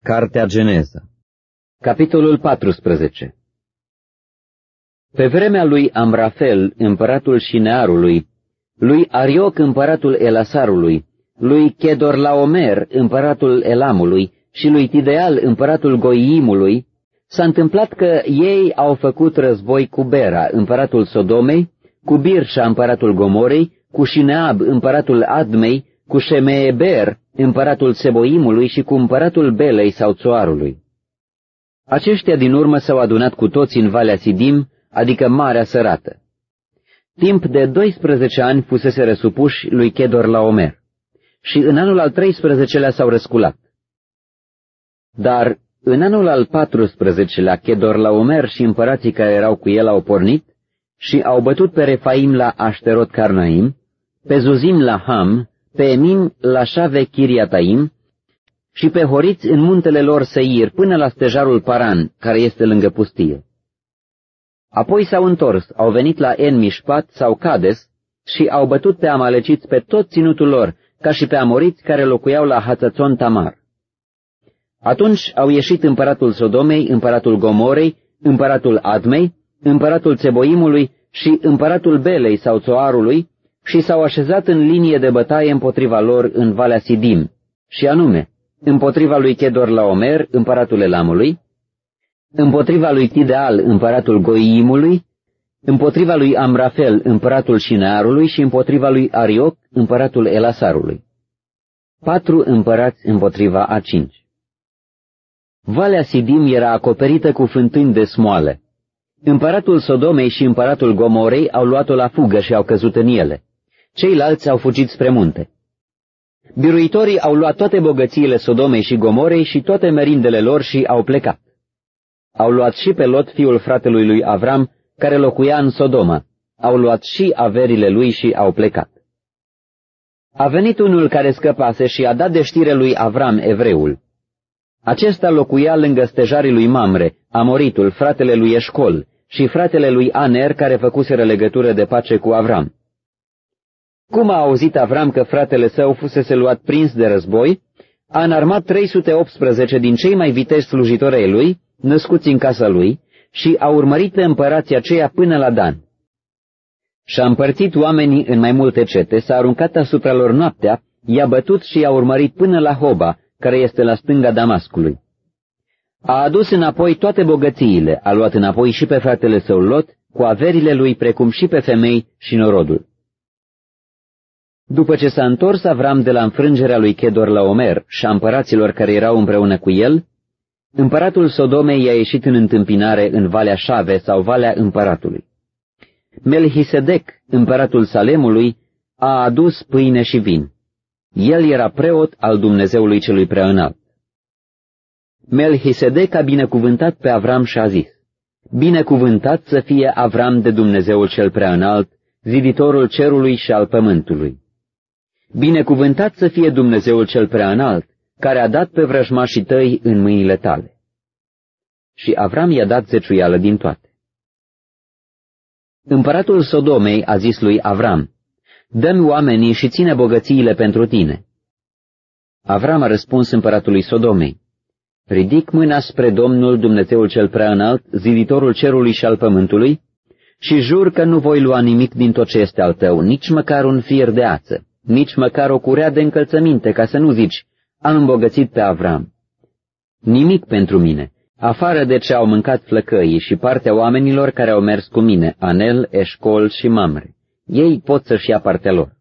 Cartea Geneza, capitolul 14. Pe vremea lui Amrafel, împăratul Șinearului, lui Arioc, împăratul Elasarului, lui Chedorlaomer, împăratul Elamului, și lui Tideal, împăratul Goiimului, s-a întâmplat că ei au făcut război cu Bera, împăratul Sodomei, cu Birșa, împăratul Gomorei, cu Șineab, împăratul Admei, cu Șemeeber, împăratul Seboimului, și cu împăratul Belei sau Țoarului. Aceștia din urmă s-au adunat cu toți în Valea Sidim, adică Marea Sărată. Timp de 12 ani fusese răsupuși lui Chedorlaomer și în anul al 13-lea s-au răsculat. Dar în anul al 14-lea Chedorlaomer și împărații care erau cu el au pornit și au bătut pe Refaim la Așterot Carnaim, pe Zuzim la Ham, pe Emim la Șave Chiriataim și pe horiți în muntele lor Seir până la stejarul Paran, care este lângă pustie. Apoi s-au întors, au venit la En-Mișpat sau Cades și au bătut pe amaleciți pe tot ținutul lor, ca și pe amoriți care locuiau la Hațațon Tamar. Atunci au ieșit împăratul Sodomei, împăratul Gomorei, împăratul Admei, împăratul Țeboimului și împăratul Belei sau Țoarului și s-au așezat în linie de bătaie împotriva lor în Valea Sidim, și anume, împotriva lui Chedorlaomer, împăratul Elamului, împotriva lui Tideal, împăratul Goiimului, împotriva lui Amrafel, împăratul Șinearului și împotriva lui Arioc, împăratul Elasarului. 4 împărați împotriva a 5. Valea Sidim era acoperită cu fântâni de smoale. Împăratul Sodomei și împăratul Gomorei au luat-o la fugă și au căzut în ele. Ceilalți au fugit spre munte. Biruitorii au luat toate bogățiile Sodomei și Gomorei și toate merindele lor și au plecat. Au luat și pe Lot, fiul fratelui lui Avram, care locuia în Sodoma. Au luat și averile lui și au plecat. A venit unul care scăpase și a dat de știre lui Avram, evreul. Acesta locuia lângă stejarii lui Mamre, Amoritul, fratele lui Eșcol, și fratele lui Aner, care făcuseră legătură de pace cu Avram. Cum a auzit Avram că fratele său fusese luat prins de război, a înarmat 318 din cei mai viteji slujitori ai lui, născuți în casa lui, și a urmărit pe împărații aceia până la Dan. Și-a împărțit oamenii în mai multe cete, s-a aruncat asupra lor noaptea, i-a bătut și i-a urmărit până la Hoba, care este la stânga Damascului. A adus înapoi toate bogățiile, a luat înapoi și pe fratele său Lot, cu averile lui, precum și pe femei și norodul. După ce s-a întors Avram de la înfrângerea lui Chedorlaomer și a împăraților care erau împreună cu el, împăratul Sodomei i-a ieșit în întâmpinare în Valea Șave sau Valea Împăratului. Melchisedec, împăratul Salemului, a adus pâine și vin. El era preot al Dumnezeului celui preaînalt. Melchisedec a binecuvântat pe Avram și a zis: Binecuvântat să fie Avram de Dumnezeul cel preaînalt, ziditorul cerului și al pământului. Binecuvântat să fie Dumnezeul cel preaînalt, care a dat pe vrăjmașii tăi în mâinile tale. Și Avram i-a dat zeciuială din toate. Împăratul Sodomei a zis lui Avram: Dă-mi oamenii și ține bogățiile pentru tine. Avram a răspuns împăratului Sodomei: Ridic mâna spre Domnul Dumnezeul cel preaînalt, ziditorul cerului și al pământului, și jur că nu voi lua nimic din tot ce este al tău, nici măcar un fier de ață, nici măcar o curea de încălțăminte, ca să nu zici: am îmbogățit pe Avram. Nimic pentru mine, afară de ce au mâncat flăcăii și partea oamenilor care au mers cu mine, Anel, Eșcol și Mamre. Ei pot să-și ia partea lor.